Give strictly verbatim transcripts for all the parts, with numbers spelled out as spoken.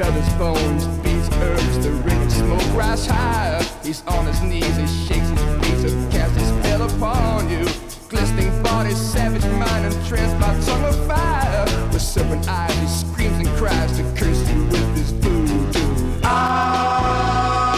feathers, bones, beats, herbs, the ring of smoke rise higher. He's on his knees, he shakes his feet to cast his spell upon you. Glistening body, savage mind, entranced by tongue of fire. With serpent eyes, he screams and cries to curse you with his voodoo. Ah!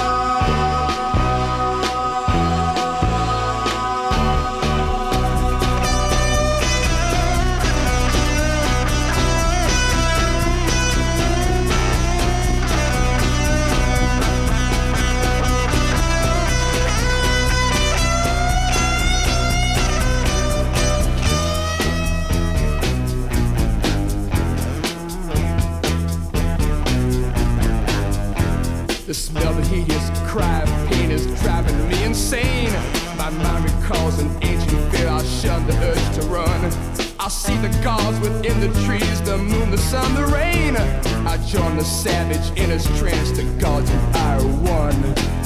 The smell, the hideous cry of pain is driving me insane. My mind recalls an ancient fear, I'll shun the urge to run. I see the gods within the trees, the moon, the sun, the rain. I join the savage in his trance, the gods and I are one.